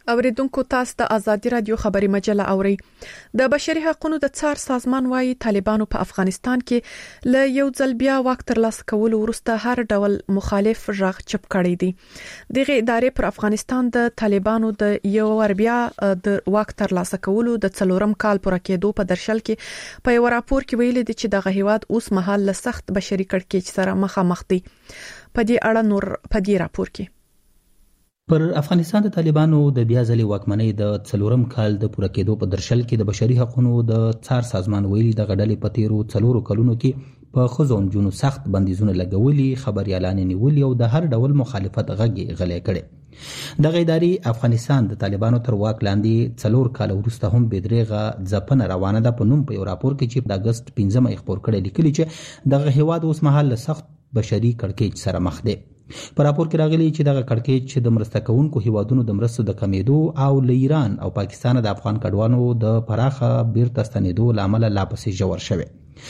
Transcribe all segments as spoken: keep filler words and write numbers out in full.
اوریدونکو تاسو د ازادي رادیو خبري مجله اوري. د بشري حقوقو د څار سازمان وايي طالبانو په افغانستان کې له یو ځل بیا واک ترلاسه کولو وروسته هر ډول مخالف ژغ چپ کړی دی. دغه ادارې پر افغانستان د طالبانو د یو ور بیا د واک ترلاسه کولو د څلورم کال پوره کېدو په درشل کې په یو راپور کې ویلي دي چې دغه هیواد اوس مهال له سخت بشري کړکېچ سره مخامخ دی. په دې اړه نور په دې راپور کې پر افغانستان د طالبانو د بیا ځلې واکمنۍ د څلورم کال د پوره کېدو په درشل کې د بشري حقوقو د څار سازمان ویلي د غډلې په تیرو څلورو کلونو کې په ښځو او نجونو سخت بندیزونه لګولي، خبريالان نیولي او د هر ډول مخالفت غږ غلې کړي. دغه ادارې افغانستان د طالبانو تر واک لاندې څلور کال وروسته هم بېدریغه ځپنه روانه ده په نوم په یو راپور کې چې د اگست پنځمه خبر کړی لیکلي چې دغه هیواد اوس مهال سخت بشري کړکېچ سره مخ دی. په راپور کې راغلي چې دغه کړکېچ د مرسته کوونکو هیوادونو د مرستو د کمیدو او له ایران او پاکستان د افغان کډوالو د پراخه بیرته ستنېدو لامل لا پسې ژور شوی.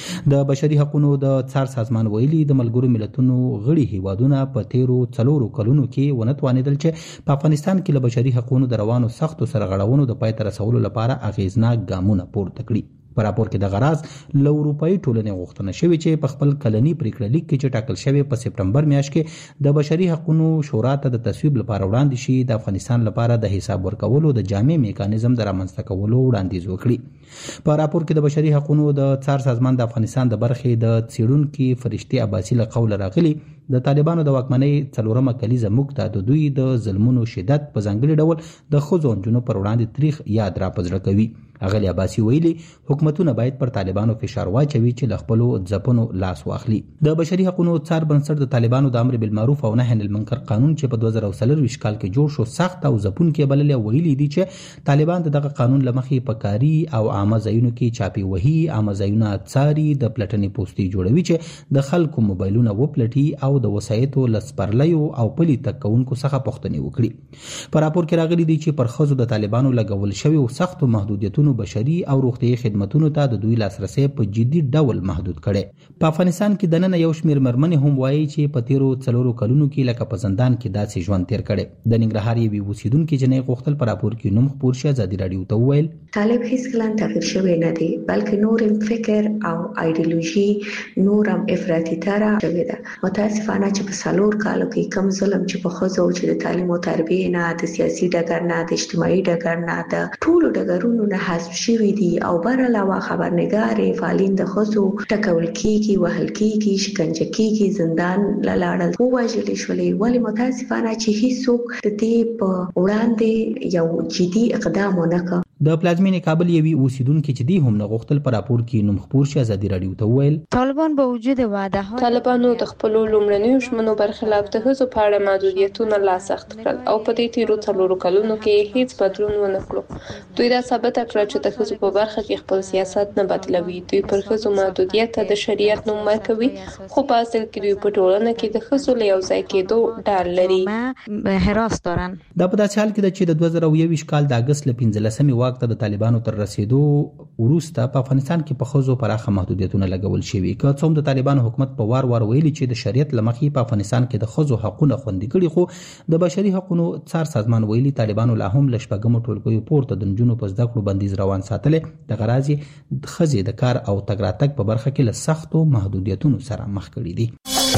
د بشري حقوقو د څار سازمان ویلي د ملګرو ملتونو غړي هیوادونه په تیرو څلورو کلونو کې ونه توانیدل چې په افغانستان کې له بشري حقوقو د روانو سختو سرغړونو د پای ته رسولو لپاره اغیزناک ګامونه پورته کړي. په راپور کې د غراز له اروپאי ټولنې غوښتنه شوې چې په خپل کلنی پریکړه لیک کې چې ټاکل شوی په سپټمبر میاشت کې د بشري حقوقو شورا ته د تصویب لپاره وړاندې شي د افغانستان لپاره د حساب ورکولو د جامع میکانیزم د رامنځته کولو وړاندیز وکړي. په راپور کې د بشري حقوقو د څار سازمان د افغانستان د برخې د څېړونکو فرشتي عباسي له قول راغلي د طالبانو د واکمنۍ څلورمه کلیزه موږ ته د دوی د ظلمونو شدت په ځانګړي ډول د ښځو او نجونو پر وړاندې تاریخ یاد را پزړه کوي. اغلی عباسي ویلي حکومتونه باید پر طالبانو فشار واچوي چې له خپلو ځپنو لاس واخلي. د بشري حقوقو څار بنسټ د طالبانو د امر بالمعروف او نهي عن المنکر قانون چې په دوه زره څلور کال کې جوړ شو سخت او ځپونکي بللې ویلي دي چې طالبان دغه قانون لمخې په کاری او عامه ځایونو کې چاپی وهي، عامه ځایونه څاري، د پلټنې پوسټي جوړوي چې د خلکو موبایلونه وپلټي او د وسایتو لسپرلیو او پلي تکونکو څخه پوښتنې وکړي. په راپور کې راغلي دي چې پر ښځو د طالبانو لګول شوی او سختو محدودیتونو بشري او روغتيایي خدماتونو ته د دوی لاسرسي په جدي ډول محدود کړي. په افغانستان کې د نن یو شمېر مرمنې هم وایي چې په تیرو څلورو کلونو کې لکه په زندان کې داسې ژوند تیر کړي. د ننګرهار یوې اوسیدونکو جنې غوښتل په راپور کې نوم خپور شي. ازادي رادیو ته وویل طالب هیڅ کله تغیر شوی نه دی بلکې نور فکر او ایدئولوژي نورم افراطي تر شوی ده. متاسفانه چې په څلور کالو کې کم ظلم چې په خزو چې د تعلیم او تربیه نه د سیاسي ډګر نه د اجتماعي ډګر نه د ټولو ډګرونو نه حذف شوی دي او بر علاوه خبرنګار فعالین د خزو ټکول کیږي، وهل کیږي، شکنجه کیږي، زندان لاړل او وژل شولې. ولی متاسفانه چې هیڅوک د دې په وړاندې یو جدي اقدام ونه کړ. د پلازمینې کابل یوې اوسیدونکو چې دی هم نه غوښتل په راپور کې نوم خپور شي. ازادي رادیو ته وویل طالبان به وجود وعده ها طالبانو د خپل لومړنیو ژمنو برخلاف د هڅو په اړه محدودیتونه لا سخت کړل او په دې تیرو څلورو کلونو کې هیڅ بدلون ونه کړ. دوی دا ثابت کړ چې د هڅو په برخه کې خپل سیاست نه بدلوي. دوی پر هڅو محدودیت د شریعت نوم ورکوي خو په اصل کې دوی په ټولنه کې د هڅو له یو ځای کېدو ډار لري. حراس دارن. دا په داسې حال کې ده چې د دوه زره یو کال د اگست ل پنځلسمې واک ته د طالبانو تر رسیدو وروسته په افغانستان کې په خزو پراخه محدودیتونه لګول شوي. که څوم د طالبانو حکومت په وار وار ویلي چې د شریعت لمخې په افغانستان کې د خزو حقوقونه خوندي کړي، خو د بشري حقوقو څار سازمان ویلي طالبانو لا هم ل شپږم ټولګیو پورته د نجونو په زده کړو بندیز روان ساتلې. د غرازي خزې د کار او تګ راتګ په برخه کې له سختو محدودیتونو سره مخ کړي دي.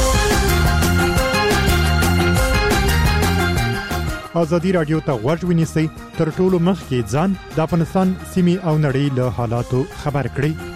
ازادي رادیو ته غوږ ونیسئ تر ټولو مخکې ځان د افغانستان سیمې او نړۍ له حالاتو خبر کړئ.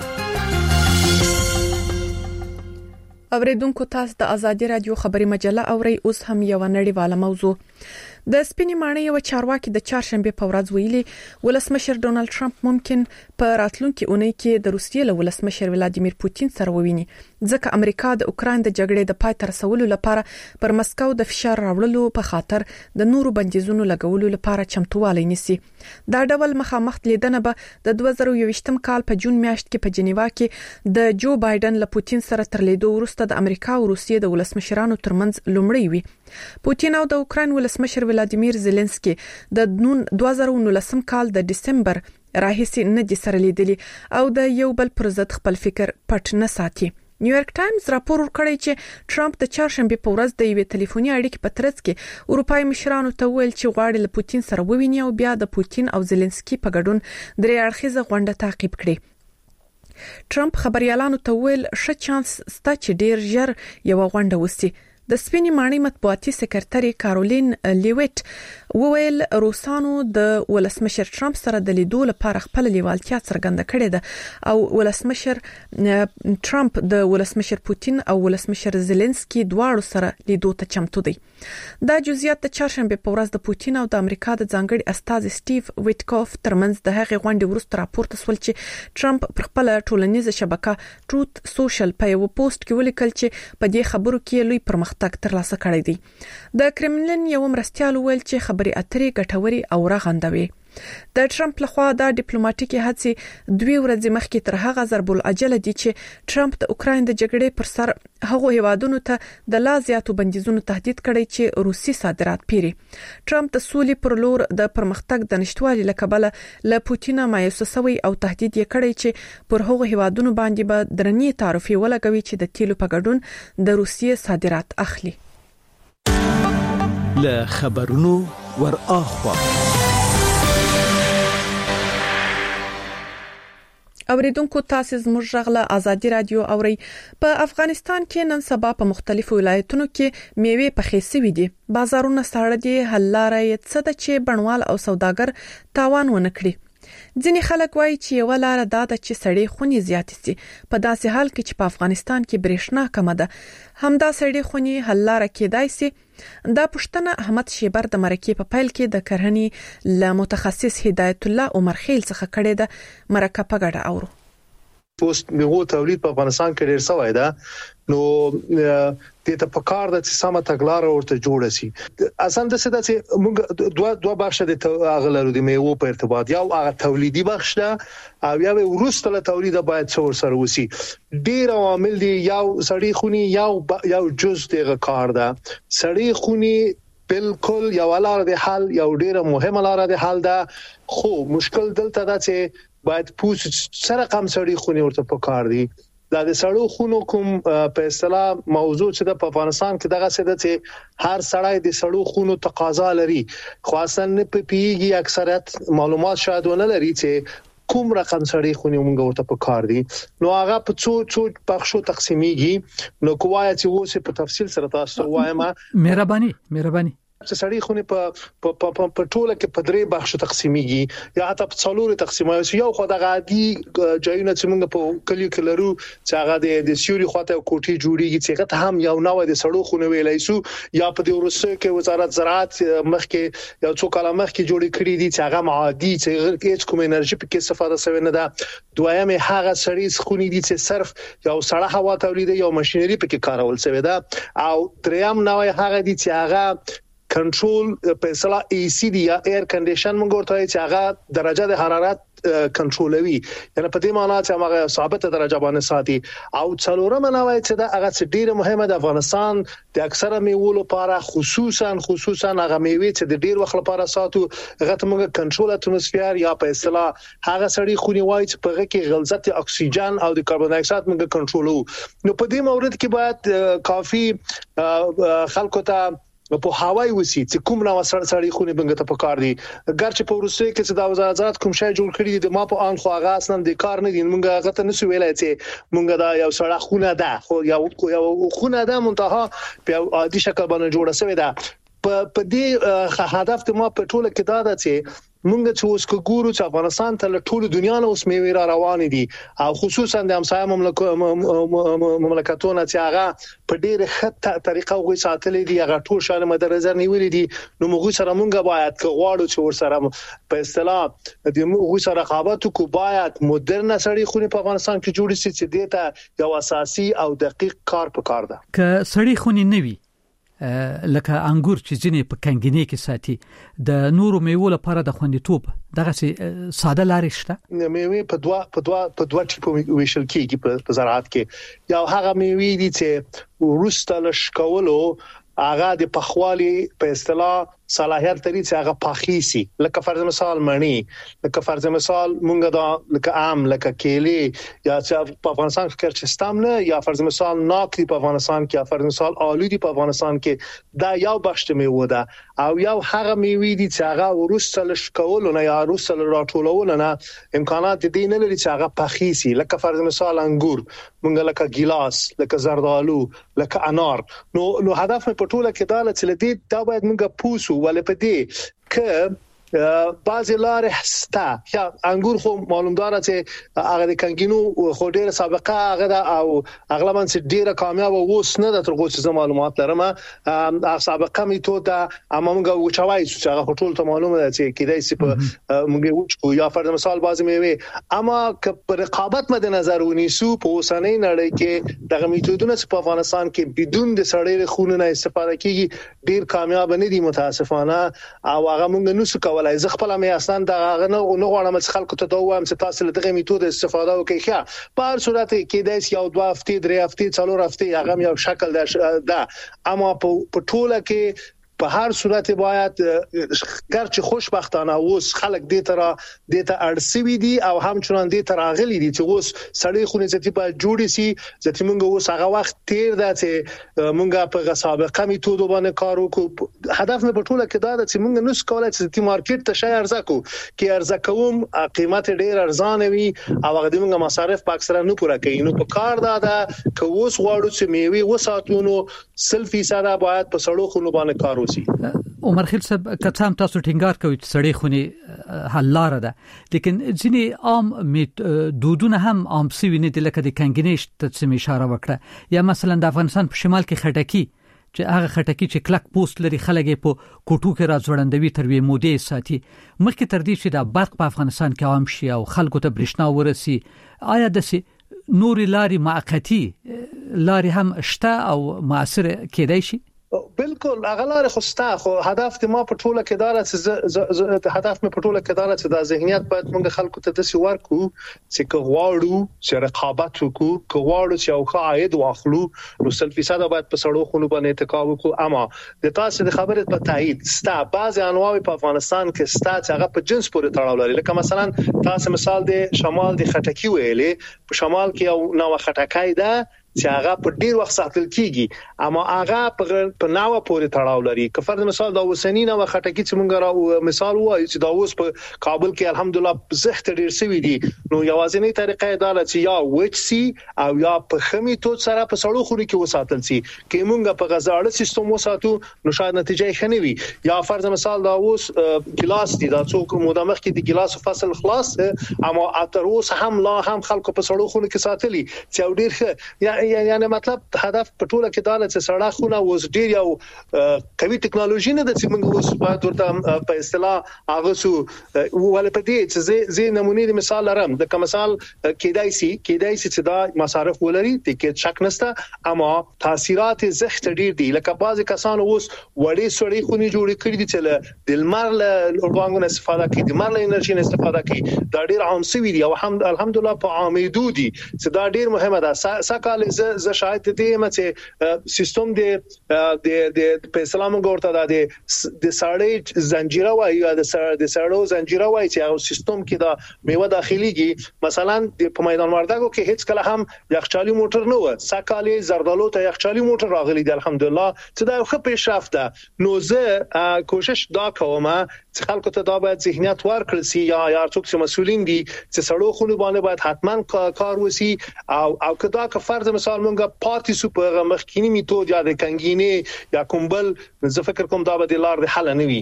اوریدونکو تاسو د ازادي رادیو خبري مجله اوري. اوس هم یو نړیواله موضوع. د سپینې ماڼۍ یو چارواکي د چهارشنبه په ورځ ویلي ولسمشر ډونالد ټرمپ ممکن په راتلونکي اونۍ کې د روسیې له ولسمشر ولادیمیر پوتین سره وویني ځکه امریکا د اوکراین د جګړې د پای ته رسولو لپاره پر مسکو د فشار راوړلو په خاطر د نورو بندیزونو لګولو لپاره چمتووالی نیسي. دا ډول مخامخ لیدنه به د دوه زره یوویشتم کال په جون میاشت کې په جنیوا کې د جو بایدن له پوتین سره تر لیدو وروسته د امریکا او روسیې د ولسمشرانو ترمنځ لومړی وي. پوتین او د اوکراین ولسمشر ولادیمیر زيلنسکي د دوه زره نولسم کال د دسمبر راهیسې نه دي سره لیدلي او د یو بل پر ضد خپل فکر پټ نه ساتي. نیویارک ټایمز راپور ورکړی چې ټرمپ د چهارشنبه په ورځ د یوې ټلیفوني اړیکې په ترڅ کې اروپای مشرانو ته ویل چې غواړي له پوتین سره وویني او بیا د پوتین او زيلنسکي په ګډون درې اړخیزه غونډه تعقیب کړي. ټرمپ خبريالانو ته ویل ښه چانس ستا چې ډیر ژر یو غونډه وسی. د سپینې ماڼۍ مطبوعاتي سکرټري کارولین لیویټ وویل روسانو د ولسمشر ټرمپ سره د لیدو لپاره خپل لیوالتیا څرګنده کړې ده او ولسمشر ټرمپ د ولسمشر پوتین او ولسمشر زيلنسکي دواړو سره لیدو ته چمتو دي. دا جزئیات د چهارشنبه په ورځ د پوتین او د امریکا د ځانګړي استازي سټیو ویټکوف ترمنځ د هغې غونډې وروسته راپورته سول چې ټرمپ پر خپل ټولنیزه شبکه ټروت سوشل په یو پوسټ کې ولیکل چې په دې خبرو کې لوی پرمختګ ترلاسه کړی دی. د کرملین یو مرستیال ویل چې خبري اترې ګټوري او رغندوي. د ټرمپ لخوا د ډیپلوماټیکي هڅې دوی ورځې مخکې تر هغه ضرب العجله دي چې ټرمپ د اوکراین د جګړې پر سر هغه هیوادونو ته د لا زیاتو بندیزونو تهدید کړی چې روسي صادرات پیري. ټرمپ د سولې پر لور د پرمختګ د نشټوالي لکبله له پوتین مایوس شوی او تهدید یې کړی چې پر هغه هیوادونو باندې به درنې تعرفې ولګوي چې د تیلو په ګډون د روسیې صادرات اخلي. له خبرونو ور اخوا اوریدونکو تاسو زموږ غږ آزادي رادیو اوري. په افغانستان کې نن سبا په مختلفو ولایتونو کې میوه پخې شوې دي. بازارونه ساړه دي، حل لارې څه ده چې بڼوال او سوداګر تاوان ونه کړي. ځینې خلک وایي چې یو لار دا ده چې سړې خونې زیات سي. په داسې حال کې چې په افغانستان کې برېښنا کم ده، همدا سړې خونې حل لار کېدای سي. دا پښتنه احمد شیبر د مرکې په پیل کې د کرهنې له متخصص هدایت الله عمر خیل څخه کړي ده. مرکه په ګډه اورو. پوسټ میوه تولید په افغانستان کې ډیر سوی ده، نو د ته په کار د سمه تګلارې ورته جوړه سي. اسان د څه د چې موږ دوه دوه بخښه د اغلرو د میوه په ارتباط یو هغه تولیدي بخښ ده او یو ورسته له تولید باید څور سره وسی. ډیر عوامل دي، یو سړی خونی یو یو جز دغه کار ده. سړی خونی بالکل یو لار د حل یو ډیر مهمه لار د حل ده، خو مشکل دلته ده چې باید پوس سره کم سړی خونی ورته په کار دي. دا د سړو خونو کوم په اصطلاح موضوع چې د افغانستان کې دغه څه ده چې هر سړی د سړو خونو تقاضا لري، خو اصلا نه پېږي اکثریت معلومات شاید ونه لري چې کوم رقم سړی خونی موږ ورته په کار دي. نو هغه په څو څو بخښو تقسیمیږي. نو کومه چې اوس په تفصیل سره تاسو وایم. مهرباني مهرباني سړی خونی په په په ټوله کې په درې بخښو تقسیمیږي یا حتی په څلورو تقسیمایي. یو خو د عادي ځایونه چې موږ په کلیو کې لرو چې هغه د سیوري خواته کوټي جوړیږي چې هغه هم یو نوې د سړو خونې ویلای سو، یا په د ورسره کې وزارت زراعت مخکې یو څو کاله مخکې جوړ کړی دي چې هغه عادي چې هیڅ کوم انرژي په کې استفاده شوی نه ده. دویمه هغه سړی خونې دي چې صرف یو سړه هوا تولید یو ماشينري په کې کارول شوی ده. او دریم نوې هغه دي چې هغه کنټرول په اصطلاح ای سی دی یا ایر کنډیشن موږ ورته چې هغه درجه د حرارت کنټرولوي، یعنی په دې معنی چې هغه ثابته درجه باندې ساتي. او څلورمه نوې چې دا هغه ډیره مهمه د افغانستان د اکثره میوو لپاره خصوصا خصوصا هغه میوه چې د ډیر وخت لپاره ساتو هغه ته موږ کنټرول اتموسفیر یا په اصطلاح هغه سړی خونی وای چې په هغه کې غلظت اکسیجن او د کاربن ډای اکساید موږ کنټرولو. نو په دې مورد کې باید کافي خلکو ته په هواي وسی چې کوم نو سره سړی خونی بنګ ته پکار دي. ګرچې په روسي کې چې د وزارت کوم شای جوړ کړی دي ما په ان خو هغه اصلا د کار نه دي. موږ هغه ته نسو ویلای چې موږ دا یو سړی خونه ده، خو یو یو خونه ده منتها په عادي شکل باندې جوړه شوی ده. په دې هدف ته ما په ټوله کې دا ده چې موږ چې اوس ګورو چې افغانستان ته له ټول دنیا نه اوس میوه را روان دي او خصوصا د همسایه مملکتونو چې هغه په ډېر ښه طریقه غوي ساتلې دي، هغه ټول شان مد نظر نیولې دي. نو موږ سره موږ باید غواړو چې ورسره په اصطلاح د موږ سره رقابت کو باید مدرن سړی خونی په افغانستان کې جوړ شي چې دته یو اساسي او دقیق کار پکار ده. ک سړی خونی نوي لکه انګور چې ځینې په کنګینې کې ساتي، د نورو میوو لپاره د خوندیتوب دغه ساده لارې شته. میوه په دوا په دوا په دوا ټیپو ویشل کېږي په زراعت کې. یو هغه میوه دي چې ورسته لشکولو هغه د پخوالي په اصطلاح صلاحیت لري چې هغه پاخیسي لکه فرض مثال مڼی لکه فرض مثال مونږ دا لکه عام لکه کیلې یا چې په افغانستان کې چستم نه یا فرض مثال ناک په افغانستان کې یا فرض مثال آلو دی په افغانستان کې دا یو بخښ میوه ده او یو هغه میوه دي چې هغه ورسته لشکول نه یا ورسته راټولول نه امکانات دي نه لري چې هغه پخیسي لکه فرض مثال انګور مونږ لکه ګیلاس لکه زردالو لکه انار نو نو هدف په ټوله کې دا چې لدی دا باید مونږ پوسو ولې په دې ک بعضی لارې هسته یا انګور خو معلومدار چې هغه د کنګینو خو ډیره سابقه هغه دا او اغلبا چې ډیره کامیاب اوس نه د ترغو څه معلومات لرم هغه سابقه میتود اما موږ وچوي چې هغه ټول ته معلومه ده چې کیدای شي په موږ وچو یا فرض مثال بعضی میوه اما که رقابت مد نظر ونیسو په اوسنۍ نړۍ کې دغه میتودونه په افغانستان کې بدون د سړی خون نه استفاده کیږي ډیر کامیاب نه دي متاسفانه او هغه موږ نو څه ولای زه خپل مې اصلا دا غنه نو غواړم چې خلکو ته دا وایم چې تاسو له دغه میتود استفاده وکړئ ښه په هر صورت کې د یو دوه هفتې درې هفتې څلور هفتې هغه یو شکل ده اما په ټوله کې په هر صورت باید ګرچې خوشبختانه اوس خلک دې تر دې ته اړسوي دي او همچنان دې تر اغلي دي چې اوس سړی خو نسبتي په جوړي سي چې موږ اوس هغه وخت تیر ده چې موږ په سابقه میتود باندې کار وکړو هدف مې په ټوله کې دا ده چې موږ نو سکولای چې د مارکیټ ته شای ارزه کو کې ارزه کوم قیمت ډیر ارزانه وي او هغه د موږ مصارف په اکثره نه پوره کوي نو په کار دا ده چې اوس غواړو چې میوي وساتونو سل فیصد باید په سړو خونو باندې کار عمر خیل صاحب کتام تاسو ټینګار کوي چې سړی خوني حل لار ده لیکن ځینې عام دودونه هم عام سوي نه دي لکه د کنګنیش ته څه اشاره وکړه یا مثلا د افغانستان په شمال کې خټکی چې هغه خټکی چې کلک پوست لري خلک په کوټو کې راځوړندوي تر وی مودې ساتي مخکې تر دې چې د برق په افغانستان کې عام شي او خلکو ته برېښنا ورسي آیا د نوري لاري معقتی لاري هم شته او موثر کېدای شي بالکل اغلار خوستا خو هدف د ما په ټوله کې دار چې هدف مې په ټوله کې دار چې د ذهنیت باید موږ خلکو ته د سی ورکو چې کغواړو چې رقابت وکړو کغواړو چې او قاعد واخلو نو سل فیصد باید په سړو خونو باندې اتکا وکړو اما د تاسو د خبرې په تایید ستا بعض انواع په افغانستان کې ستا چې هغه په جنس پورې تړاو لري لکه مثلا تاسو مثال د شمال د خټکی ویلې په شمال کې یو نوې خټکای ده چې هغه په ډیر وخت ساتل کیږي اما هغه په ناوه پورې تړاو لري که فرض مثال دا وسنی نوې خټکی چې مونږ را مثال وایي چې دا اوس په کابل کې الحمدلله زخت ډیر سوي دي نو یوازینی طریقه دا چې یا وچسي او یا په خمي تو سره په سړو خوري کې وساتل سي کې مونږ په غزاړه سیستم وساتو نو شاید نتیجه ښه نه وي یا فرض مثال دا اوس ګلاس دي دا څوک مدامخ کې د ګلاس فصل خلاص اما اتر اوس هم لا هم خلکو په سړو خوري کې ساتلي چې ډیر ښه یعنی مطلب هدف په ټوله کې دا چې سړه خونه اوس ډیر یو قوي ټکنالوژي نه ده چې موږ اوس باید ورته په اصطلاح هغه سو ولې په دې چې زه نمونه د مثال لرم د کوم مثال کېدای شي کېدای شي چې دا مصارف ولري د کې شک نشته اما تاثیرات زخت ډیر دي لکه بعضی کسان اوس وړي سړی خوني جوړ کړی دي چې د لمر له اوربانګونو استفاده کوي د لمر له انرژي استفاده کوي دا ډیر عام شوی دی او الحمدلله په عامېدو دي چې دا ډیر مهمه ده سکهاله ز شاید دې مته سیستم د د په اسلام ګورته د د ساړې زنجیره وای یا د ساړو زنجیره وای چې او سیستم کې دا میوه داخليږي مثلا په میدان وردګو کې هیڅ کله هم یخچالي موټر نه و سکهاله زردالو ته یخچالي موټر راغلي دی الحمدلله چې دا خو پیشرفت ده نو زه کوشش دا کوم چې خلکو ته دا باید ذهنیت ورکړل سي یا یا څوک چې مسولین دي چې سړو خونو باندې باید حتمان کار وسی او او کدا که فرض مثال مونږه پاتې سو په مخکینی میتود یا د کنګینه یا کومبل زه فکر کوم دا به د لار د حل نه وي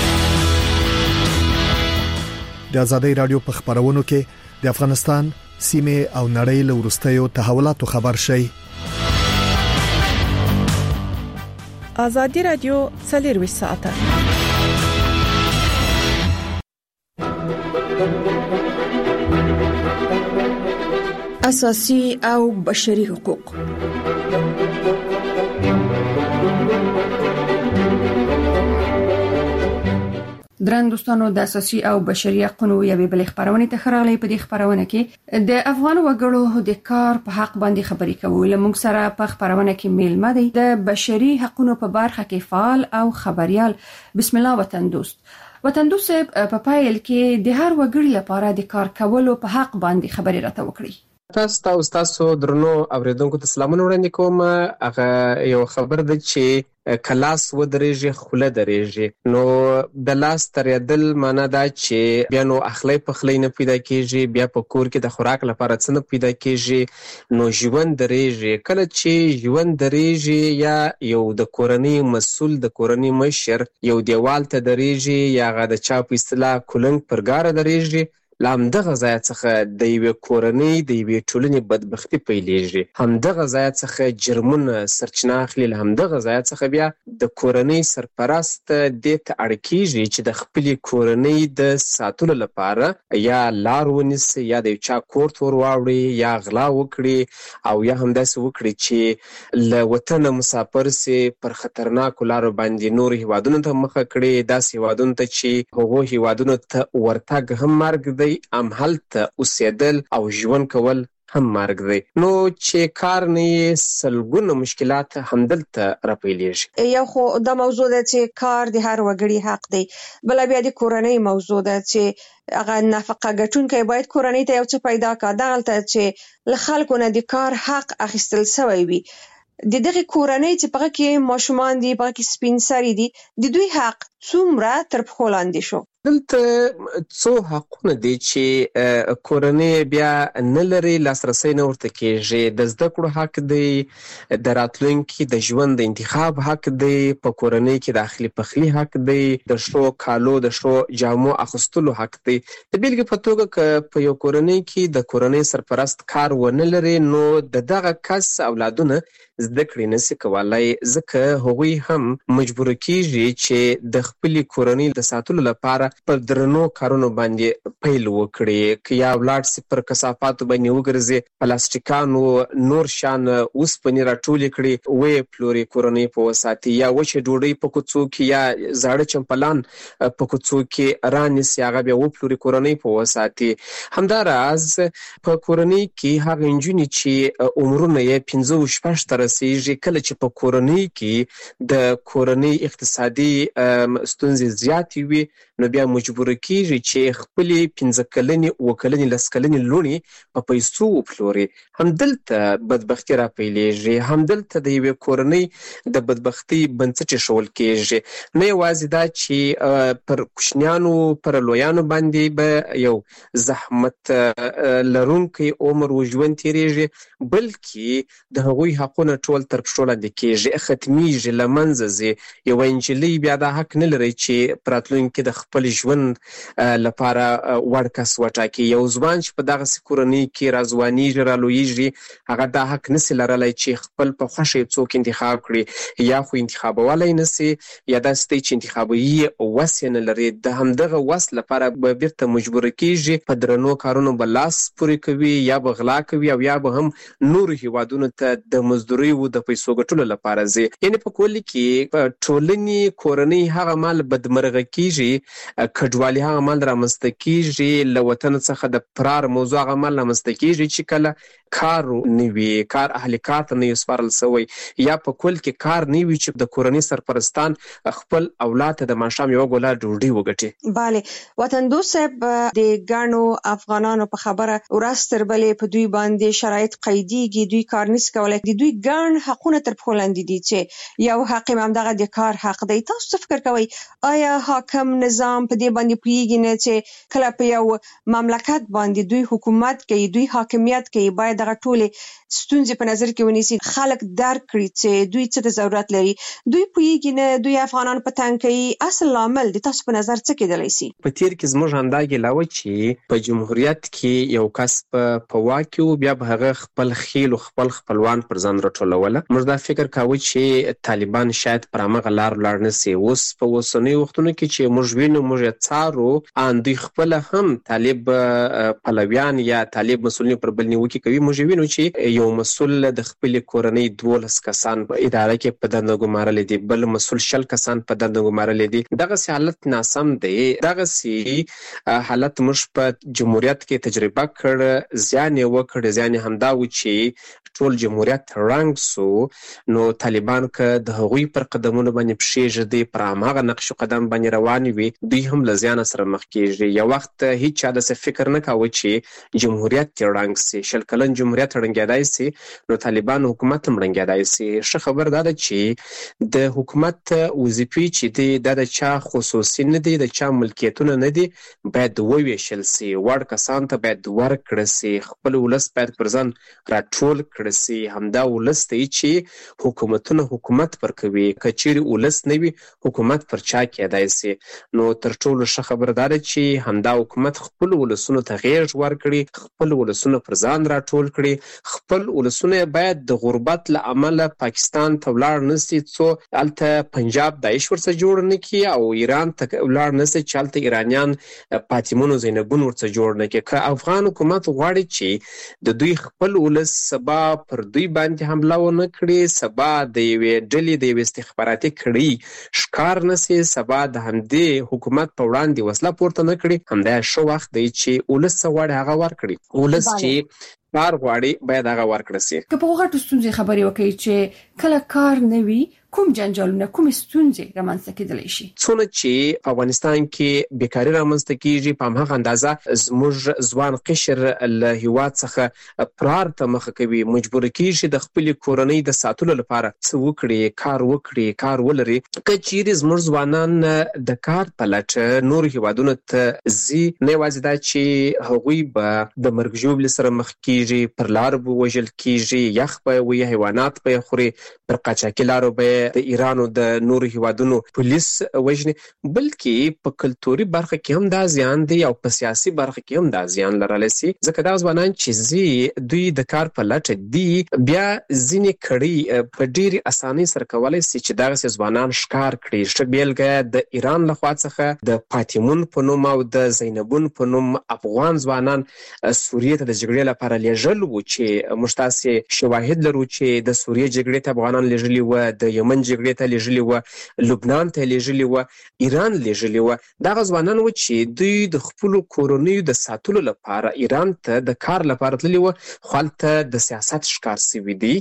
د ازادي رادیو په خبرونو کې د افغانستان سیمه او نړۍ له ورستیو تحولاتو خبر شي ازادي رادیو څلور ساعته اساسي او بشري حقوق درن دوستانو د اساسي او بشري حقوقو یوې بلې خبرونه ته خراغلي. په دې خبرونه کې د افغان وګړو د کار په حق باندې خبرې کوو. لمونږ سره په خبرونه کې میلمه دی د بشري حقوقو په برخه کې فعال او خبريال بسم الله وطن دوست. وطن دوست په پایل کې د هر وګړي لپاره د کار کولو په حق باندې خبرې راته وکړي. تاسو ته تاسو درنو اوریدونکو ته سلامونه وړاندې کوم. هغه یو خبر ده چې کلاس و درېږي خوله درېږي. نو د لاس ترېدل معنا دا چې بیا نو اخلي په خلی نه پیدا کیږي، بیا په کور کې د خوراک لپاره څه نه پیدا کیږي، نو ژوند درېږي. کله چې ژوند درېږي یا یو د کورنۍ مسول د کورنۍ مشر یو دیوال ته درېږي یا هغه د چا په اصطلاح کولنګ پرګاره درېږي، لامدغه ځای څخه د یوې کورنۍ د یوې ټولنې بدبختی پیلېږي. همدغه ځای څخه جرمونه سرچینه اخلي، همدغه ځای څخه بیا د کورنۍ سرپرست دې ته اړ کېږي چې د خپلې کورنۍ د ساتلو لپاره یا لار ونیسي یا د یو چا کور ته ور واوړي یا غلا وکړي او یا همداسې وکړي چې له وطنه مسافر سي پر خطرناکو لارو باندې نور هیوادونو ته مخه کړي، داسې هیوادونو ته چې هغو هیوادونو ته ورتګ هم مرګ دی، ام هلته اوسېدل او ژوند کول هم مرګ دی. نو چې کار نه یې سلګونه مشکلات همدلته راپیلېږي. یو خو دا موضوع ده چې کار د هر وګړي حق دی، بل بیا د کورنۍ موضوع ده چې هغه نفقه ګټونکی باید کورنۍ ته یو څه پیدا کړي. دغلته چې له خلکو نه د کار حق اخیستل شوی وي، د دغه کورنۍ چې په کې ماشومان دي، په کې سپین سري دي، د دوی حق څومره تر پښو لاندې شو. دلته څو حقونه دي چې کورنۍ بیا نه لري، لاسرسی نه ورته کېږي. د زده کړو حق دی، د راتلونکي د ژوند د انتخاب حق دی، په کورنۍ کې د اخلي پخلي حق دی، د ښو کالو د ښو جامو اخیستلو حق دی. د بیلګې په توګه که په یو کورنۍ کې د کورنۍ سرپرست کار ونه لري، نو د دغه کس اولادونه زده کړې نشي کولای، ځکه هغوی هم مجبور کېږي چې د خپلې کورنۍ د ساتلو لپاره پر درنو کارونو باندې پیل وکړي. که یا ولاړ سي پر کثافاتو باندې وګرځي، پلاستیکانو نور شان اوسپنې راټولې کړي ویې پلوري کورنۍ په وساتي، یا وچې ډوډۍ په کوڅو کې یا زاړه چمپلان په کوڅو کې رانیسي، هغه بیا وپلوري کورنۍ په وساتي. همداراز په کورنۍ کې هغه نجونې چې عمرونه یې پنځه شپږ ته رسېږي، کله چې په کورنۍ کې د کورنۍ اقتصادي ستونزې زیاتې وي، نو بیا مجبور کېږي چې خپلې پنځه کلنې اووه کلنې لس کلنې لوڼې په پیسو وپلوري. همدلته بدبختي راپیلېږي، همدلته د یوې کورنۍ د بدبختۍ بنسټ ایښودل کېږي. نه یوازې دا چې پر کوچنیانو پر لویانو باندې به یو زحمت لرونکی عمر و ژوند تېرېږي، بلکې د هغوی حقونه ټول تر پښو لاندې کېږي، ختمیږي، له منځه ځي. یوه نجلۍ بیا دا حق نه لري چې په راتلونکي د خپل ژوند لپاره وړ کس وټاکي. یو ځوان چې په دغسې کورنۍ کې راځوانېږي، رالویېږي، هغه دا حق نسي لرلی چې خپل په خوښه یې څوک انتخاب کړي، یا خو انتخابولی نسي، یا داسې دی چې انتخابوي وس یې نه لري. د همدغه وس لپاره به بیرته مجبور کېږي، په درنو کارونو به لاس پورې کوي، یا به غلا کوي، او یا به هم نورو هیوادونو ته د مزدوریو د پیسو ګټلو لپاره ځي. یعنې په کل کې په ټولنې کورنۍ هغه مال بدمرغه کېږي، کډوالي هغه مال رامنځته کېږي، له وطن څخه د فرار موضوع هغه مال رامنځته کېږي چې کله کار نه وي، کار اهل کار ته نه وي سپارل شوی، یا په کل کې کار نه وي چې د کورنۍ سرپرستان خپل اولاد ته د ماښام یوه ګوله ډوډۍ وګټي. بله وطن دوست صاحب، د ګڼو افغانانو په خبره ورځ تر بلې په دوی باندې شرایط قیدېږي، دوی کار نشي کولی، د دوی ګڼ حقونه تر پښو لاندې دي چې یو حق یې همدغه د کار حق دی. تاسو څه فکر کوئ، آیا حاکم نظام په دې باندې پوهېږي نه چې کله په یو مملکت باندې دوی حکومت کوي، دوی حاکمیت کوي، باید دغه ټولې ستونزې په نظر کې ونیسي، خلک درک کړي چې دوی څه ته ضرورت لري. دوی پوهېږي نه، دوی افغانان په تنګ کوي. اصل لامل د تاسو په نظر څه کېدلی شي؟ په تیر کې زموږ همدا ګیله وه چې په جمهوریت کې یو کس په واک کې و، بیا به هغه خپل خپل خیل او خپل خپلوان پر ځان راټولوله. موږ دا فکر کاوه چې طالبان شاید پر هغه لار لاړ نشي. اوس په اوسنۍ وختونو کې چې موږ وینو موږ یې څارو ان دوی خپل هم طالب پلویان یا طالب مسؤلین پر بل نیوکه کوي. موږ وینو چې یو مسؤل د خپل کورنۍ دولس کسان په اداره کې په دنده ګمارل دي، بل مسؤل شل کسان په دنده ګمارل دي. دغه حالت ناسم دی. دغه سي حالت موږ په جمهوریت کې تجربه کړ، زیان یې وکړ. زیان همدا و چې ټول جمهوریت رنګ سو. نو طالبان که د هغوی پر قدمونو باندې پښې ږدي، پر هماغه نقش قدم باندې روان وي، دوی هم له زیان سره مخ کیږي. یو وخت هیڅ چا داسې فکر نه کاوه چې جمهوریت رنګ سي، شل کلن جمهوریت ړنګېدای سي، نو طالبان حکومت هم ړنګېدای سي. ښه خبر دا ده چې د حکومت وظیفې چې دي دا د چا خصوصي نه دي، د چا ملکیتونه نه دي، باید وویشل سي. وړ کسان ته باید ورکړه سي. خپل ولس باید پر ځان راټول کړه سي. همدا ولس دی چې حکومتونه حکومت پر کوي. که چیرې ولس نه وي حکومت پر چا کېدای سي. نو تر ټولو ښه خبره دا ده چې همدا حکومت خپل ولسونو ته غېږ ورکړي، خپل ولسونه پر ځان راټول کړي. خپل ولسونه باید د غربت له امله پاکستان ته ولاړ نه سي، څو هلته پنجاب داعش ورڅخه جوړ نه کړي، او ایران ته ولاړ نه سي چې هلته ایرانیان فاطمون او زینبون ورڅخه جوړ نه کړي. که افغان حکومت غواړي چې د دوی خپل ولس سبا پر دوی باندې حمله ونه کړي، سبا د یوې ډلې د یوې استخباراتي کړۍ ښکار نه سي، سبا د همدې حکومت په وړاندې وسله پورته نه کړي، همدا ښه وخت دی چې ولس څه غواړي هغه ورکړي. ولس چې کار غواړي باید هغه ورکړه سي. که په غټو ستونزې خبرې وکړي چې کله کار نه وي، کوم جنجالونه کوم ستونزې رامنځته کېدلی شي؟ څونه چې په افغانستان کې بیکاري رامنځته کیږي، په هماغه اندازه زموږ ځوان قشر له هیواد څخه فرار ته مخه کوي، مجبور کیږي د خپل کورنۍ د ساتلو لپاره څه وکړي، کار وکړي، کار ولري. که چیرې زموږ ځوانان د کار په لټه نور هیوادونو ته ځي، نه یوازې دا چې هغوی به د مرګ ژوبلې سره مخ کیږي، پر لار به وژل کیږي، یخ به وي، حیوانات به خوري، پر قاچاقي لارو به د ایران او د نورو هیوادونو پولیس وژني، بلکې په کلتوري برخه کې هم دا زیان دی او په سیاسي برخه کې هم دا زیان لرلی سي. ځکه دا ځوانان چې زی دوی د کار په لټه دي، بیا ځینې کړۍ په ډېرې اسانۍ سره کولی سي چې دغسې ځوانان ښکار کړي. ښه بېلګه د ایران لخوا څخه د فاطمون په نوم او د زینبون په نوم افغان ځوانان سوریې ته د جګړې لپاره لیږل وو، چې موږ تاسې شواهد لرو چې د سوریې جګړې ته افغانان لیږلي وه، د یمن جګړې ته لیږلي وه، لبنان ته لیږلي وه، ایران لیږلي وه. دغه ځوانان وو چې دوی د خپلو کورنیو د ساتلو لپاره ایران ته د کار لپاره تللي وه، خو هلته د سیاست ښکار سوي دي.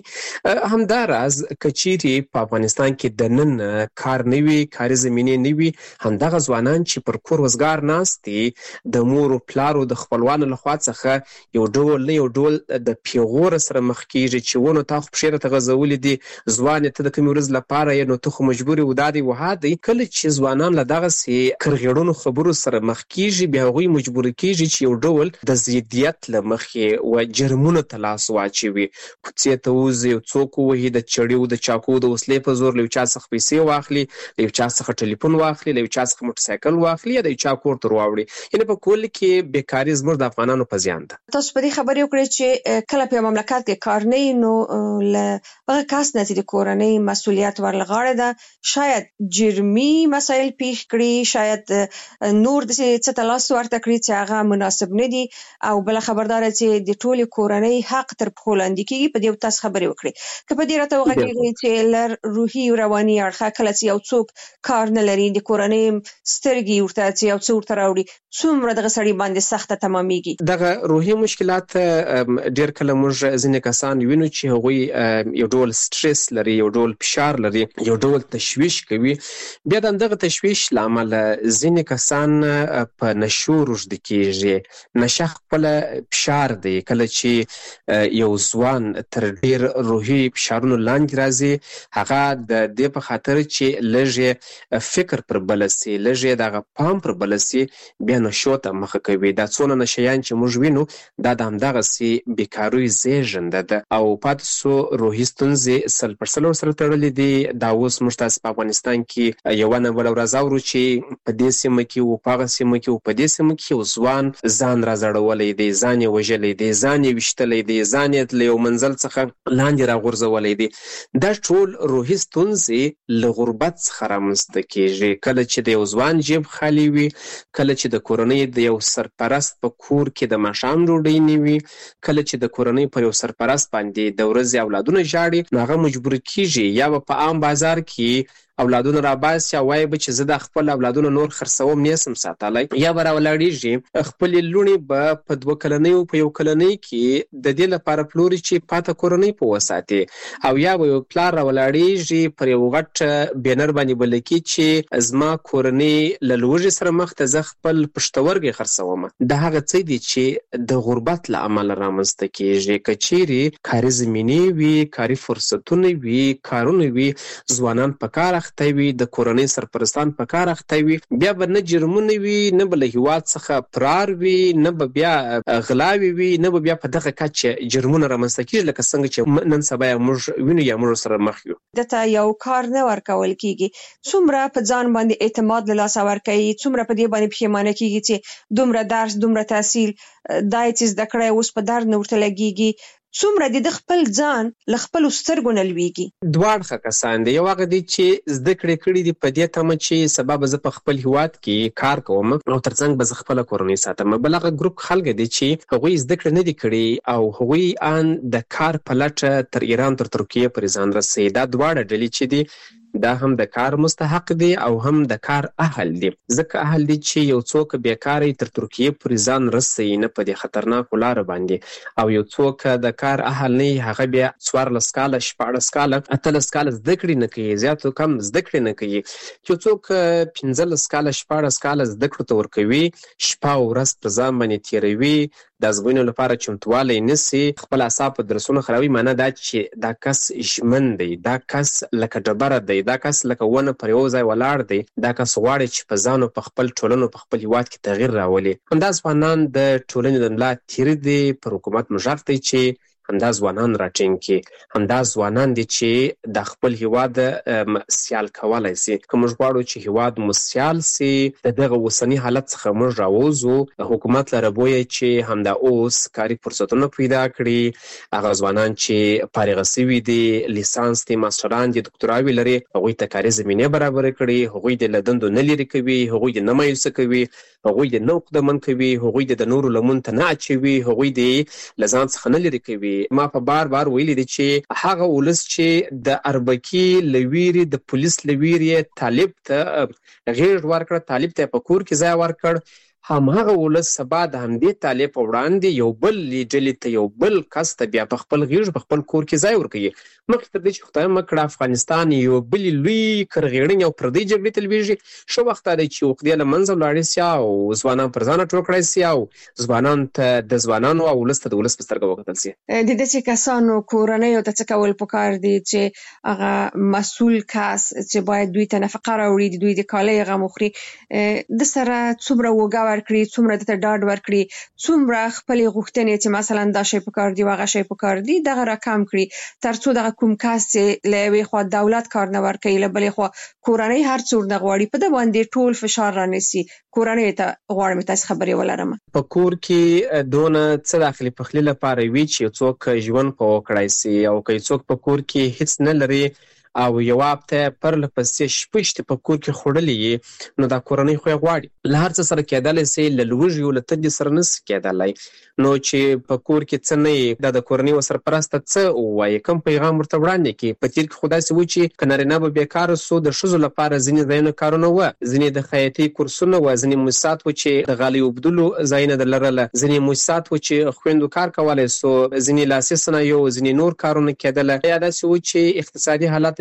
همداراز که چیرې په افغانستان کې د نن کار نه وي، کاري زمینې نه وي، همدغه ځوانان چې پر کور وزګار ناست دي، د مور او پلارو د خپلوانو لخوا څخه یو ډول نه یو ډول د پیغور سره مخ کیږي چې ونه تا خو پښې راته غځولې دي، ځوان ته د کومې ورځ لپاره یې نو ته خو مجبور یې ودا دی وها دی. کله چې ځوانان له دغسې کرغېړنو خبرو سره مخ کیږي، بیا هغوی مجبور کیږي چې یو ډول د ضدیت له مخې و جرمونو ته لاس واچوي، کوڅې ته ووځي، یو څوک ووهي، د چړیو د چاقو د وسلې په زور له یو چا څخه پیسې واخلي، له یو چا څخه ټلیفون واخلي، له یو چا څخه موټرسایکل واخلي، یا د یو چا کور ته راوړي. یعنې په کل کې بیکاري زموږ د افغانانو په زیان ده. تاسو په دې خبرې وکړئ چې کله په مملکت کې کار نه وي، نو له هغه کس نه چې د کورنۍ مسؤلیت ورلغاړه ده، شاید جرمي مسایل پیښ کړي، شاید نور د څه ته لاس ورته کړي چې هغه مناسب نه دي، او بل خبردار چې د ټولې کورنۍ حق تر پښو لاندې کیږي. په دې تاسو خبرې وکړئ. که په دې راته وغږیږئ چې لر روحي او رواني اړخه کله چې یو څوک کار نه لري، د کورنۍ سترګې ورته چې یو څه ورته راوړي، څومره دغه سړي باندې سخته تمامېږي. دغه روحي مشکلات ډېر کله موږ ځینې کسان وینو چې هغوی یو ډول سټرس لري، یو ډول فشار لري، یو ډول تشویش کوي. بیا د همدغه تشویش له امله ځینې کسان په نشو روږدي کېږي. نشه خپله فشار دی. کله چې یو ځوان تر ډېر روحي فشارونو لاندې راځي، هغه د دې په خاطر چې لږ فکر پر بله سي، لږ دغه پام پر بله سي، بیا نشو ته مخه کوي. دا څونه نشیان چې موږ وینو، دا د همدغسې داسې بیکاري زیږنده ده او پاتې سو روحي ستونزې سل پر سل سره تړلې دي. دا اوس موږ تاسو په افغانستان کې یو نه بل ورځ اورو چې په دې سیمه کې او په هغه سیمه کې او په دې سیمه کې یو ځوان ځان راځړولی دی، ځان یې وژلی دی، ځان یې ویشتلی دی، ځان یې له یو منزل څخه لاندې راغورځولی دی. دا ټول روحي ستونزې له غربت څخه رامنځته کېږي. کله چې د یو ځوان جیب خالي وي، کله چې د کورنۍ د یو سرپرست په کور کې د ماښام ډوډۍ نه وي، کله چې د کورنۍ پر یو سرپرست باندې د ورځې اولادونه ژاړي، نو هغه مجبور کېږي یا به په عام بازار کې اولادونه راباسي او وایي به چې زه د خپل اولادونه نور خرڅوم نه سم ساتلی، یا به راولاړېږي خپلې لوڼې به په دوه کلنۍ او په یو کلنۍ کې د دې لپاره پلوري چې پاته کورنۍ په وساتي، او یا به یو پلار راولاړېږي پر یو غټ بینر باندې به لیکي چې زما کورنۍ له لوږې سره مخ ته، زه خپل پښتورګی خرڅوم. دا هغه څه دي چې د غربت له امله رامنځته کېږي. که چیرې کاري زمینې وي، کاري فرصتونه وي، کارونه وي، ځوانان په کار اخته وي، د کورنۍ سرپرستان په کار اخته وي، بیا به نه جرمونه وي، نه به له هیواد څخه فرار وي، نه به بیا غلاوې وي، نه به بیا په دغه کچه جرمونه رامنځته کېږي لکه څنګه چې نن سبا موږ وینو یا موږ سره مخ یو. دته یو کار نه ورکول کېږي، څومره په ځان باندې اعتماد له لاسه ورکوي، څومره په دې باندې پښیمانه کېږي چې دومره درس، دومره تحصیل، دا یې چې زده کړی اوس په درد نه ورته لګېږي، څومره د خپل ځان له خپلو سترګو نه لوېږي. دواړه ښه کسان دي. یو هغه دی چې زده کړې کړي دي په دې تمه چې سبا به زه په خپل هیواد کې کار کوم او ترڅنګ به زه خپله کورنۍ ساتم. بل هغه ګروپ خلک دي چې هغوی زده کړې نه دي کړي او هغوی ان د کار په لټه تر ایران تر ترکیې پورې ځان رسوي. دا دواړه ډلې چې دي دا هم د کار مستحق دي او هم د کار اهل دي. ځکه اهل دي چې یو څوک بیکاري تر ترکیې پورې ځان رسوي نه په دې خطرناکو لارو باندې، او یو څوک د کار اهل نه هغه بیا څوارلس کاله، شپاړس کاله، اتلس کاله زده کړې نه کوي، زیات کم زده کړې نه کوي. یو څوک پنځلس کاله، شپاړس کاله زده کړو ته ورکوي، شپه او ورځ پر ځان باندې تېروي، د ازموینو لپاره چمتوالی نیسي، خپل اعصاب په درسونو خرابوي. معنی دا چې دا کس ژمن دی، دا کس لکه ډبره دی، دا کس لکه ونه پر یو ځای ولاړ دی، دا کس غواړي چې په ځان او په خپل ټولنو په خپل هیواد کې تغییر راولي. همدا ځوانان د ټولنې د ملا تیر دي، پر حکومت مژغ دی چې همدا ځوانان راټینګ کړي، همدا ځوانان دي چې د خپل هیواد سیال کولی سي. که موږ غواړو چې هیواد مو سیال سي، د دغه اوسني حالت څخه موږ راووځو، حکومت لره بویه چې همدا اوس کاري فرصتونه پیدا کړي. هغه ځوانان چې فارغه سوي دي، لیسانس دي، ماسټران دي، دکتراوې لري، هغوی ته کاري زمینې برابرې کړي، هغوی دې له دندو نه لرې کوي، هغوی دې نه مایوسه کوي، هغوی دې نه عقدمن کوي، هغوی دې د نورو لمون ته نه اچوي، هغوی دې له ځان څخه نه لرې کوي. ما په بار بار ویلي دي چې هغه ولس چې د اربکي له ویرې، د پولیس له ویرې طالب ته غېږ ورکړه، طالب ته په کور کې ځای ورکړ، هماغه ولس سبا د همدې طالب په وړاندې یو بل ډلې ته، یو بل کس ته بیا په خپل غېږ په خپل کور کې ځای ورکوي. مخکې تر دې چې خدای مه کړه افغانستان یو بلې لوی کرغېړنې او پردۍ جګړې ته لوېږي، ښه وخت دا دی چې عقدې له منځه ولاړې سي او ځوانان پر ځانه ټول کړی سي او ځوانانو ته د ځوانانو او ولس ته د ولس په سترګه وکتل سي. د داسې کسانو کورنیو ته څه کول پکار دي چې هغه مسؤل کس چې باید دوی ته نفقه راوړي، د دوی د کالۍ غم وخوري، د سره څومره وږه ورکړي، څومره دته ډاډ ورکړي، څومره خپلې غوښتنې چې مثلا دا شی پکار دی، هغه شی پکار دی، دغه راکم کړي، تر څو دغه کوم کس چې له یوې خوا دولت کار نه ورکوي، له بلې خوا کورنۍ هر څوک نه غواړي، په ده باندې ټول فشار رانیسي. کورنۍ ته غواړم تاسې خبرې ولرم. په کور کې دونه څه داخلي پخلي لپاره وي چې څوک ژوند په وکړای سي، او که څوک په کور کې هیڅ نه لري او یو هفته پرله پسې شپه شتې په کور کې خوړلې یې، نو دا کورنۍ خو یې غواړي. له هر څه سره کېدلی سي، له لوږې او له تندې سره نه سي کېدلی. نو چې په کور کې څه نه یې، دا د کورنۍ و سرپرسته څه ووایي، کوم پیغام ورته وړاندې کړي. په تېر کې خو داسې و چې که نارینه به بېکاره سو، د ښځو لپاره ځینې ځایونه کارونه وه، ځینې د خیاطۍ کورسونه وه، ځینې موسسات و چې د غالۍ اوبدلو ځایونه در لرله، ځینې موسسات و چې خویندو کار کولی سو، ځینې لاسي صنایع، ځینې نور کارونه کېدله. یا داسې و چې اقتصادي حالت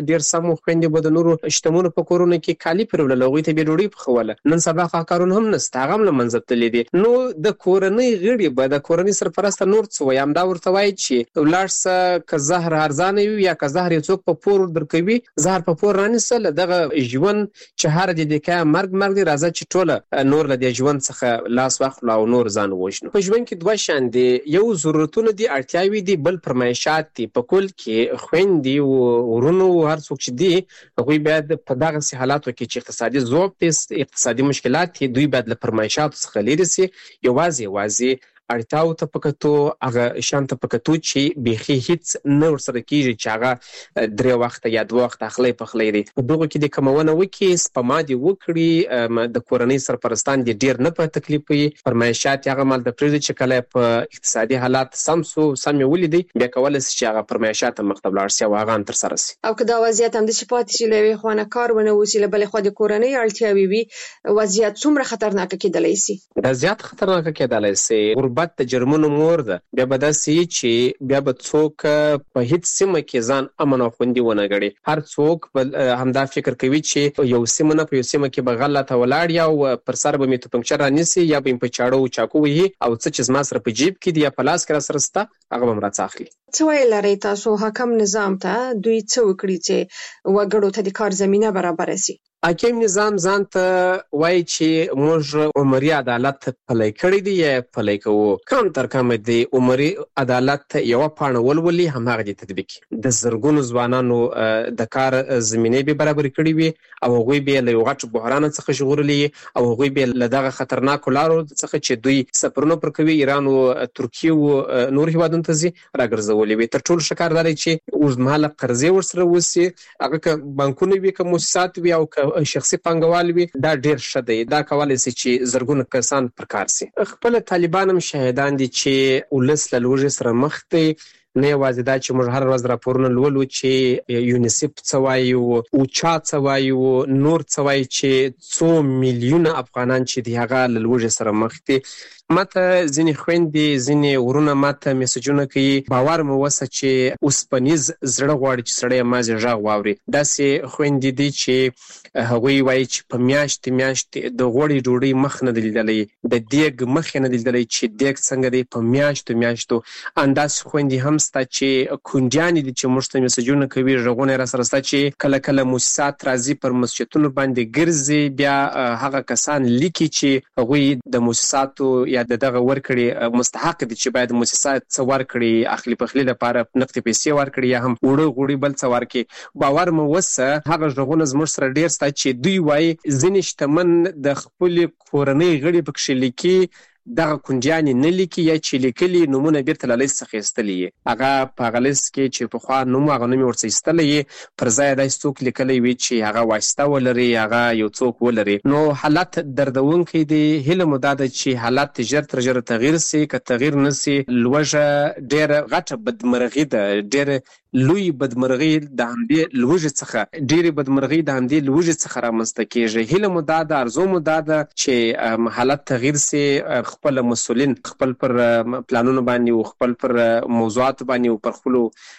حالات ډیر سم خويندې به د نورو شتمنو په کورونو کې کالی پرول لغوي ته به ډوډۍ پخوله نن سبا کارونه هم نسته هغه هم منځ تللی دي نو د کورنۍ غړي به د کورنۍ سرپرست نور څه وي هم دا ورته وایي چې ولارس که زهر ارزانه وي یا که زهر څوک په پور درکوي زهر په پور رانیسل دغه ژوند چې هر د دې کا مرګ مرګ راځي چې ټوله نور له دې ژوند څخه لاس واخلو او نور ځان وژنو په ژوند کې دوه شان دي یو ضرورتونه دي اړتیاوي دي بل فرمایشات دي په کل کې خويندې او ورونو هر څوک چې دي هغه باید په دغه سي حالاتو کې چې اقتصادي ضعف اقتصادي مشکلات دي دوی باید له فرمایشات څخه لري سي یوازې یوازې اړتیاو ته پکتو هغه شان ته پکتو چې بيخي هیڅ نه ورسره کیږي چې هغه درې وخت یا دوه وخت اخلي په خلې دي په دغه کې د کمونه وکي سپما دي وکړي د کورنۍ سرپرستان دي ډیر نه په تکلیف وي فرمایشات هغه مال د پریز چې کله په اقتصادي حالات سمسو سم ولیدي بیا کولای شي هغه فرمایشات مختب لارسي او هغه تر سره سي او که دا وضعیت هم د شپات شي لوي خوانه کار ونه وسیله بل خو د کورنۍ اړتیاوي وي وضعیت څومره خطرناک کېدلی شي دا زیات خطرناک کېدلی شي غربت د جرمونو مور ده بیا به داسې چې بیا به څوک په هیڅ سیمه کې ځان امن او خوندي ونه غړي هر څوک همدا فکر کوي چې یو سیمه نه په یو سیمه کې به غلطه ولاړ یا پر سر به میته پنکچر رانیسي یا به په چاړو چاکو وي او څه چې زما سره په جیب کې دی یا په لاس کې را سره ستا هغه به مرا څاخلي څه ویل لري تاسو حکم نظام ته دوی څه وکړي چې وګړو ته د کار زمينه برابر شي حاکم نظام ځان ته وایي چې موږ عمري عدالت پلی کړی دی یا پلی کوو کم تر کم دی عمري عدالت یو پاڼه ولولي هماغه د تطبیق د زرګونو ځوانانو د کار زمینه به برابر کړی وي او هغوی به له غټ بحران څخه ژغورلي او هغوی به له دغه خطرناک لارو څخه چې دوی سفرونه پر کوي ایران او ترکیه او نور هیوادونو ته ځي راګرځولي وي تر ټولو شکرداري چې اوږدمهاله قرضې ورسره وسی هغه بانکونه وي کوم مؤسسات وي او شخصي پانګوال وي دا ډیر ښه دی دا کولای شي چې زرګونه کسان پر کار سي خپل طالبان هم شاهدان دي چې ولس له لوږې سره مخ دي نه یوازې دا چې موږ هر ورځ راپورونه لولو چې یونیسف څه وایي او چا څه وایي او نور څه وایي چې څو میلیونه افغانان چې دی هغه له لوږې سره مخ دي ماته ځینې خويندې ځینې ورونه ماته میسجونه کوي باور مو وسه چې اوسپنیز زړه غواړي چې سړی مازې غږ واوري داسې خويندې دي چې هغوی وایي چې په میاشت میاشت د غوړي ډوډۍ مخ نه لیدلی د دیګ مخ نه لیدلی چې دیګ څنګه دی په میاشتو میاشتو انداز خويندې هم ستا چې کونډیانې دي چې موږ ته میسجونه کوي غږونه را سره ستا چې کله کله مؤسسات راځي پر مسجدونو باندې ګرځي بیا هغه کسان لیکي چې هغوی د مؤسساتو یا د دغه ورکړي مستحق دي چې باید مؤسسات څه ورکړي اخلي پخلي لپاره نقد پیسې ورکړي یا هم وړو غوړي بل څه ورکړي باور مو وسه هغه ژغونه زموږ سره ډیر ستا چې دوی وایي ځینې شتمن د خپل کورنۍ غړي پکښې لیکي دغه کونډیانې نه لیکي یا چې لیکلي نومونه بیرته له لیست څخه ایستلي یې هغه په هغه لیست کې چې پخوا نوم هغه نوم یې ورڅخه ایستلی یې پر ځای داسې څوک لیکلی وي چې هغه واسطه ولري هغه یو څوک ولري نو حالت دردونکی دی هیله مو دا ده چې حالت ژر تر ژره تغییر سي که تغییر نه سي لوږه ډېره غټه بدمرغي ده ډېره لوی بدمرغي د همدې لوږې څخه ډېرې بدمرغي د همدې لوږې څخه رامنځته کېږي هیله مو دا ده ارزو مو دا ده چې حالت تغییر سي خپل مسؤلین خپل پر پلانونو باندې او خپل پر موضوعات باندې او پر خپل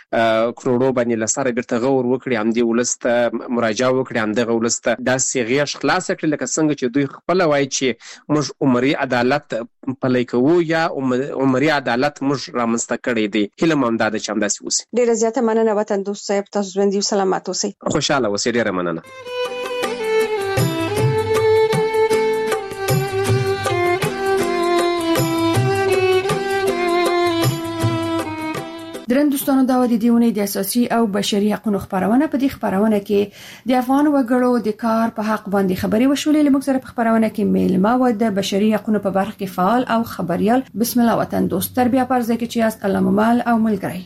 کروڑو باندې لساره بیرته غور وکړي همدې ولسته مراجعه وکړي همدغه ولسته داسې غیږ خلاص کړي لکه څنګه چې دوی خپل وایي چې موږ عمري عدالت پلی کوو یا عمري عدالت موږ رامنځته کړی دی هیله مو همدا ده چې همداسې وسي ډېره زیاته مننه وطن دوست صاحب تاسو ژوندي او سلامت اوسئ خوشاله اوسئ ډېره مننه درن دوستانو دا د دیونه د اساسي او بشري حقوقو خبرونه په دې خبرونه کې د افغان وګړو د کار په حق باندې خبري وشولې لمک سره په خبرونه کې میلمه و د بشري حقوقو په برخه کې فعال او خبريال بسم الله وطن دوست تربیه پرځه کې چې است الله ممال او ملګری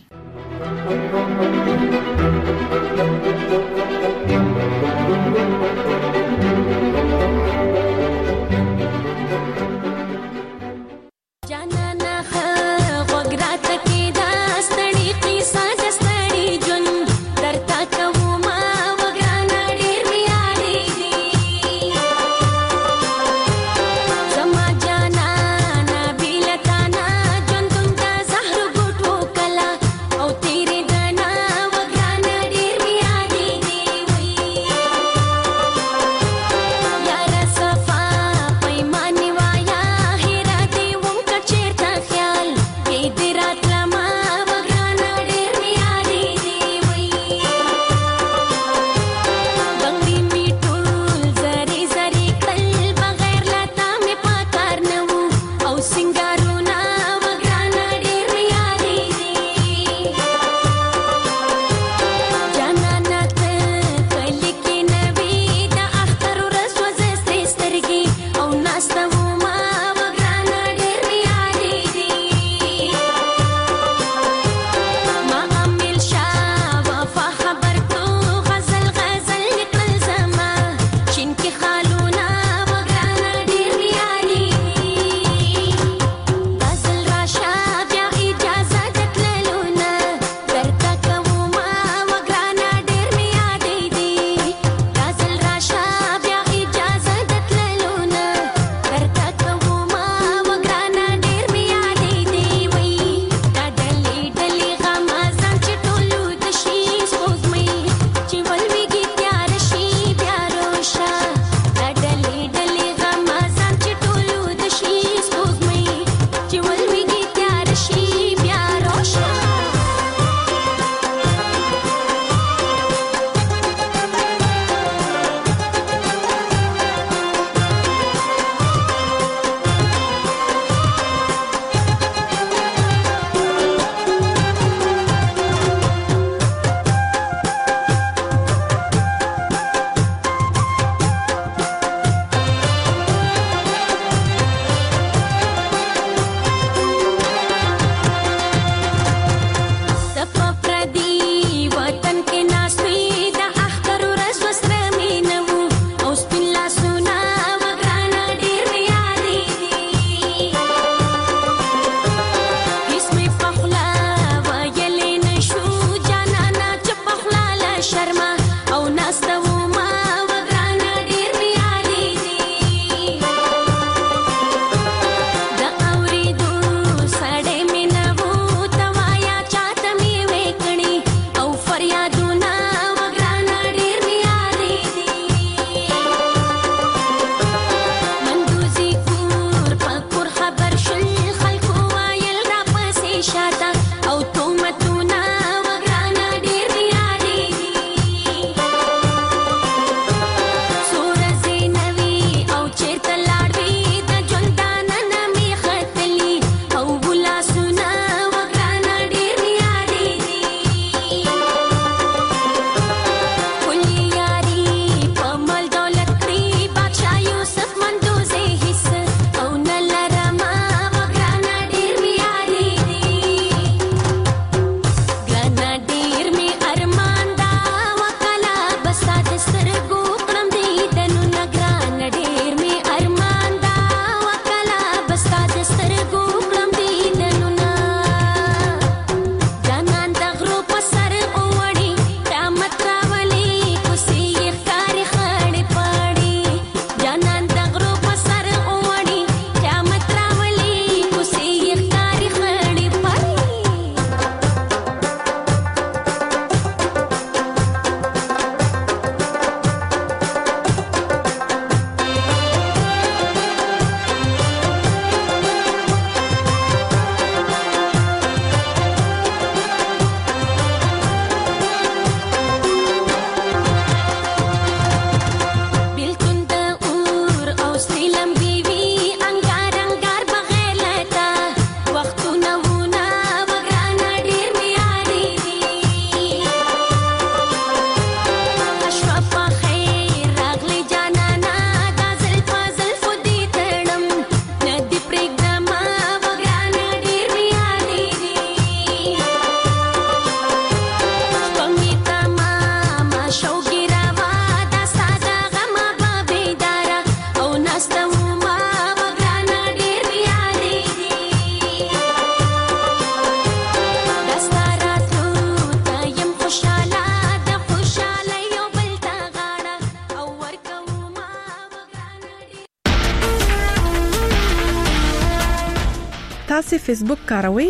تاسو فیسبوک کاروئ؟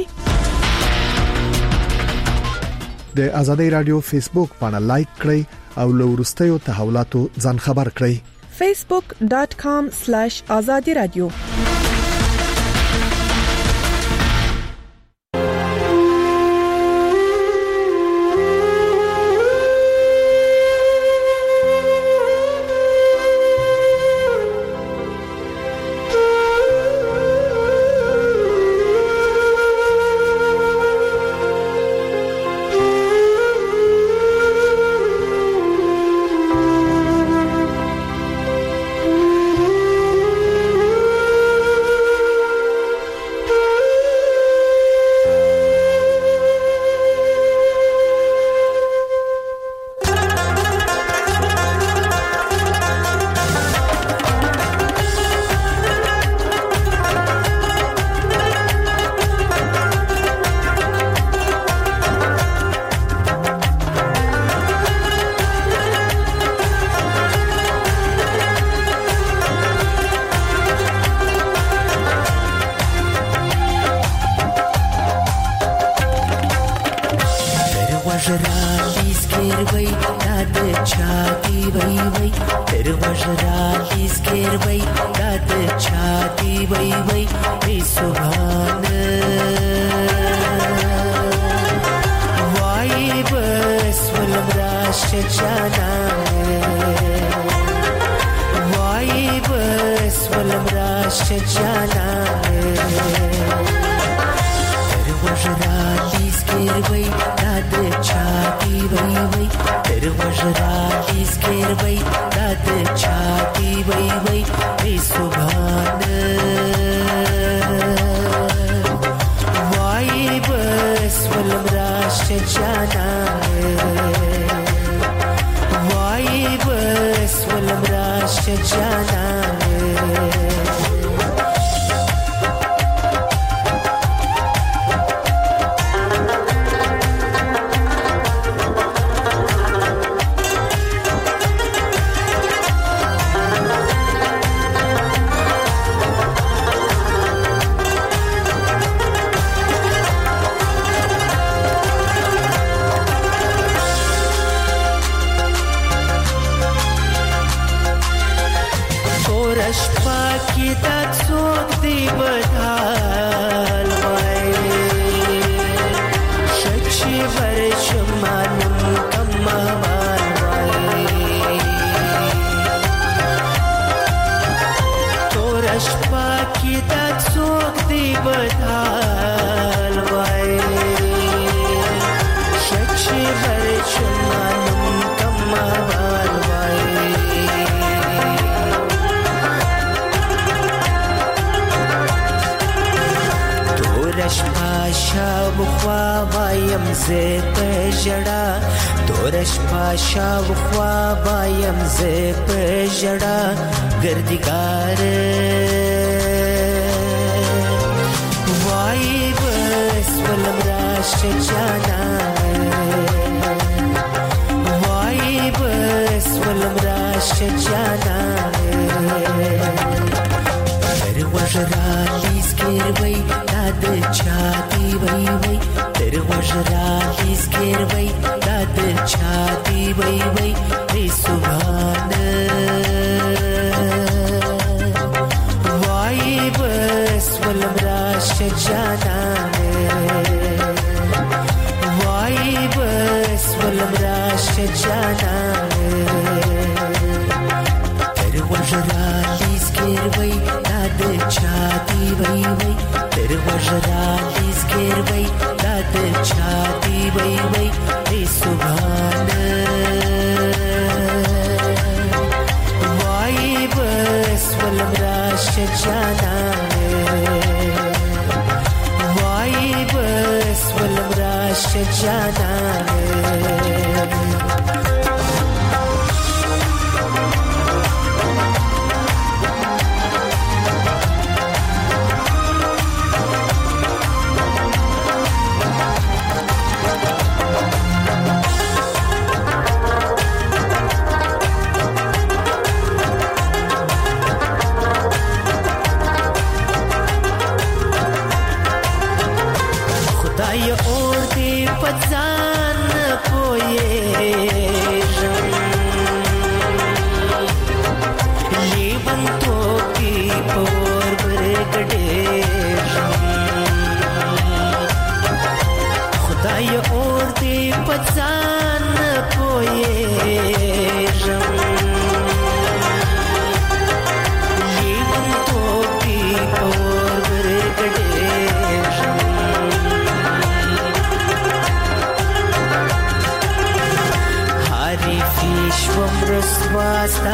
د ازادي رادیو فیسبوک باندې لایک کړئ او له ورستیو تحولاتو ځان خبر کړئ. facebook dot com slash azadi radio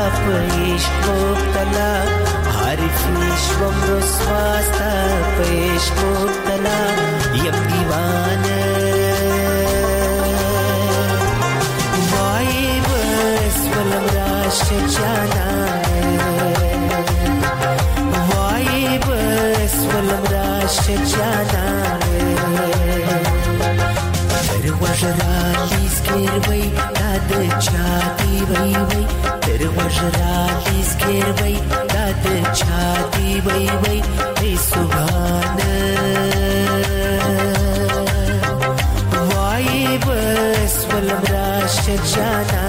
عشق مبتلا عارف عشقم رسواستا عشق مبتلا یم دیوانه وای بس ولم راش جانا وای بس ولم راش جانا تر وجرا لیسکر وی داد چاتی وی وی تر وجرا لیسکر وی داد چاتی وی وی ای سبحان وای بس ولم راش جانا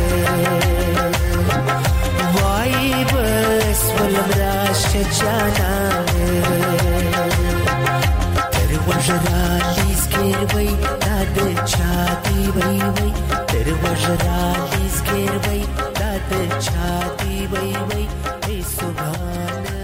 وای بس ولم راش جانا تر وجرا لیسکر وی داد چاتی وی وی تر وجرا لیسکر وی داد چاتی وی وی ای سبحان